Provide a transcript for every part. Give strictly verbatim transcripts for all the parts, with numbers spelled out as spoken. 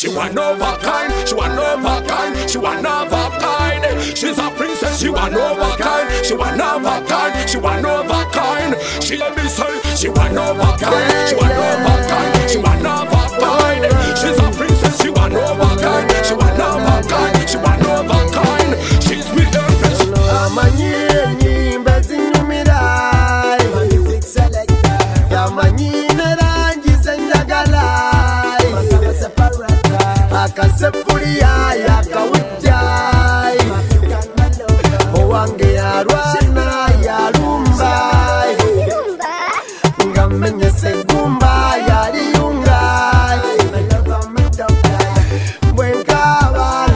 She one of a kind, she one of a kind, she one of a kind. She's a princess, she one of a kind, she one of a kind, she one of a kind. She let me say, she one of a kind, she one of a kind, she one of a kind. She's a princess, she one of a kind, she one of a kind, she one of a kind. She's me empress. Amanyi mbezi numirai, amanyi nerangi zenjagalai, akasepulia yakawujai, owange yarwana yarumbai, ngamenye segumba yariyungai, bwenkaba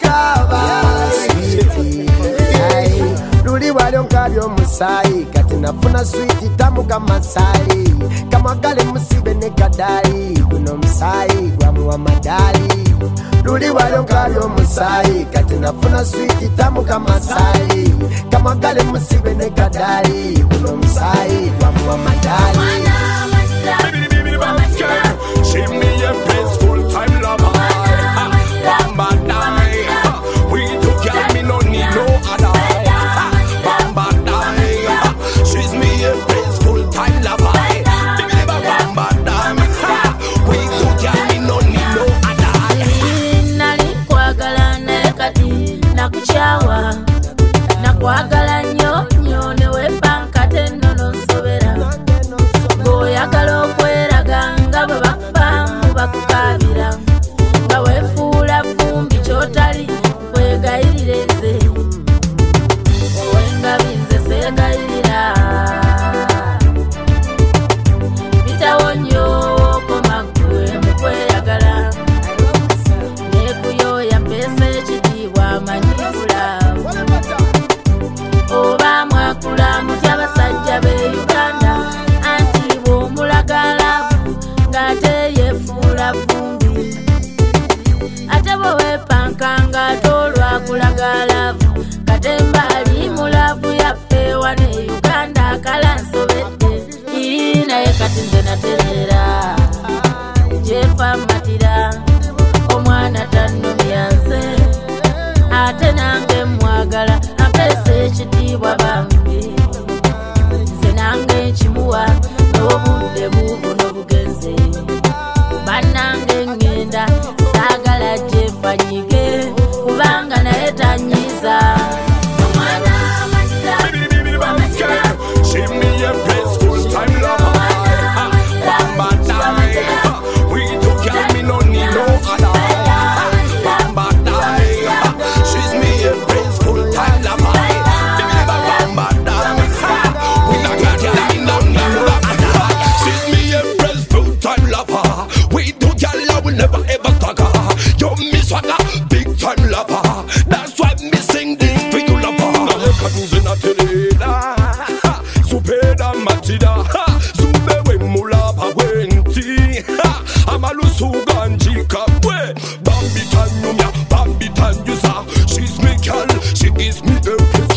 nakabai, luli walyonkabyo musai, kati nafuna switi tamu kamasai, kamagale musibe ne kadali, guno musai gwamuwa madali. Luli walyonkabyo musai, kati nafuna switi tamu kamasai, kamagale musibe ne kadali, guno musai gwamuwa madali. She me a place full time lover. Bamba die. We together me no need no other. Bamba die. She's me a place full time lover. Bamba die. We together me no need no other. Nali kwagala nekati nakuchawa, nakwagala nnyo nnyo newe banka tenono nsobera. Goyagala okweraga nga bwe bakufamu bakukabira, nga weefuula vumbi kyotali kwegayirire nze, owengabi nze seegayirira. Bitawo nnyo okoma ggwe mu kweyagala, neekuyoya mpeesa ekitiibwa amanyibula. Oba mwakula mutya abasajja b'e Uganda, anti bw'omulagalavu ng'ate yeefuula vumbi, ate bwe weepanka ng'ate olwakulagalavu, katemba ali mulavu yaffe wano e Uganda akala nsobedde. Ii naye kati nze natereera gyefa matira, omwana tannumya nze, ate nange mwagala ampeesa ekitiibwa bambi, nze nange nkimuwa n'obudde buubuno bugenze. Bannange ngenda saagala gyefa nyige, kubanga naye tanyiza. She me a place full time lover. Bamba die. We together me no need no other. Bamba die. She's me a place full time lover. Bamba die. We together me no need no other. She's me a place full time lover. We together will never ever stagger. You me swagger, big time lover. That's why me sing this for you lover. Supeda matida, sube we mulaba wenti, amalusu ganjika we, bambi tanyumya, bambi tanyusa. She's me girl, she gives me the